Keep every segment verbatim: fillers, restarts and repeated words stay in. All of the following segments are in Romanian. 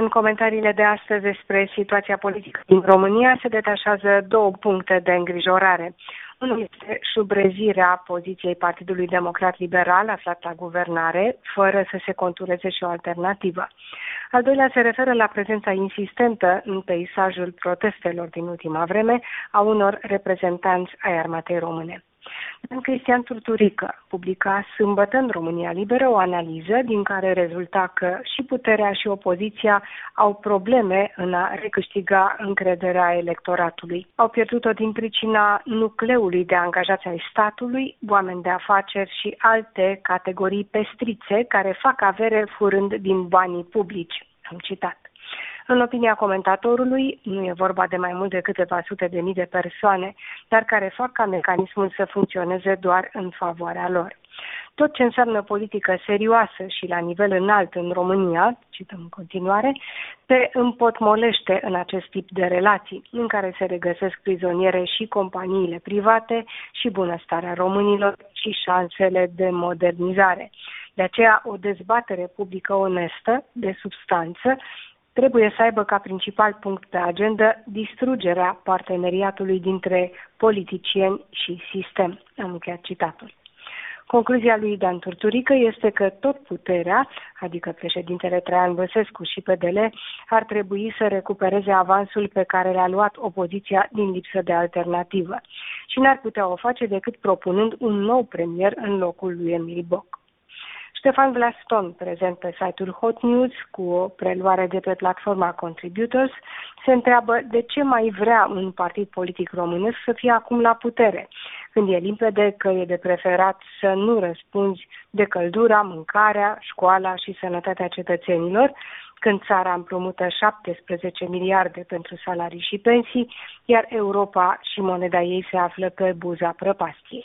În comentariile de astăzi despre situația politică din România se detașează două puncte de îngrijorare. Unul este șubrezirea poziției Partidului Democrat Liberal aflat la guvernare, fără să se contureze și o alternativă. Al doilea se referă la prezența insistentă în peisajul protestelor din ultima vreme a unor reprezentanți ai armatei române. Cristian Turturică publica sâmbătă în România Liberă o analiză din care rezulta că și puterea și opoziția au probleme în a recâștiga încrederea electoratului. Au pierdut-o din pricina nucleului de angajați ai statului, oameni de afaceri și alte categorii pestrițe care fac avere furând din banii publici. Am citat. În opinia comentatorului, nu e vorba de mai mult de câteva sute de mii de persoane, dar care fac ca mecanismul să funcționeze doar în favoarea lor. Tot ce înseamnă politică serioasă și la nivel înalt în România, cităm în continuare, se împotmolește în acest tip de relații, în care se regăsesc prizoniere și companiile private și bunăstarea românilor și șansele de modernizare. De aceea, o dezbatere publică onestă, de substanță, trebuie să aibă ca principal punct pe agenda distrugerea parteneriatului dintre politicieni și sistem. Am încheiat citatul. Concluzia lui Dan Turturică este că tot puterea, adică președintele Traian Băsescu și P D L, ar trebui să recupereze avansul pe care l-a luat opoziția din lipsă de alternativă și n-ar putea o face decât propunând un nou premier în locul lui Emil Boc. Ștefan Vlaston, prezent pe site-ul Hot News cu o preluare de pe platforma Contributors, se întreabă de ce mai vrea un partid politic românesc să fie acum la putere, când e limpede că e de preferat să nu răspunzi de căldura, mâncarea, școala și sănătatea cetățenilor, când țara împrumută șaptesprezece miliarde pentru salarii și pensii, iar Europa și moneda ei se află pe buza prăpastiei.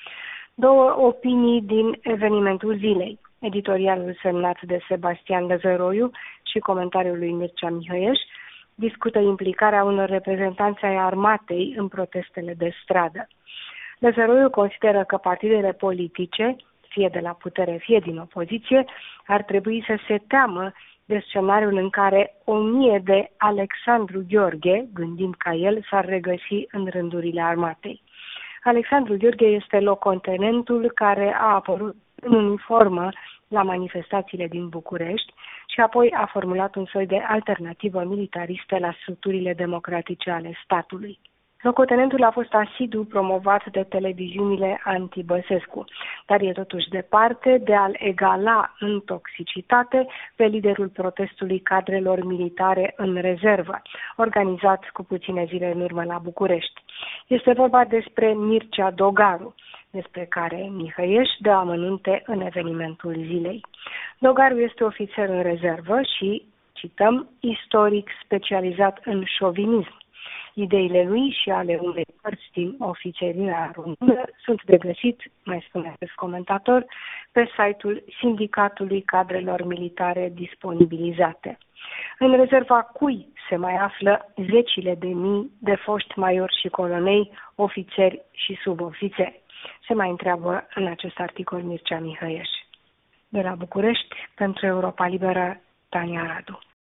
Două opinii din evenimentul zilei. Editorialul semnat de Sebastian Lăzăroiu și comentariul lui Mircea Mihăieș discută implicarea unor reprezentanți ai armatei în protestele de stradă. Lăzăroiu consideră că partidele politice, fie de la putere, fie din opoziție, ar trebui să se teamă de scenariul în care o mie de Alexandru Gheorghe, gândind ca el, s-ar regăsi în rândurile armatei. Alexandru Gheorghe este locotenentul care a apărut în uniformă la manifestațiile din București și apoi a formulat un soi de alternativă militaristă la structurile democratice ale statului. Locotenentul a fost asidu promovat de televiziunile anti-Băsescu, dar e totuși departe de a-l egala în toxicitate pe liderul protestului cadrelor militare în rezervă, organizat cu puține zile în urmă la București. Este vorba despre Mircea Dogaru, despre care Mihăieș dă amănunte în evenimentul zilei. Dogaru este ofițer în rezervă și, cităm, istoric specializat în șovinism. Ideile lui și ale unei părți din ofițeria română sunt de găsit, mai spune acest comentator, pe site-ul Sindicatului Cadrelor Militare Disponibilizate. În rezerva cui se mai află zecile de mii de foști maiori și colonei, ofițeri și subofițeri? Se mai întreabă în acest articol Mircea Mihăieș. De la București, pentru Europa Liberă, Tania Radu.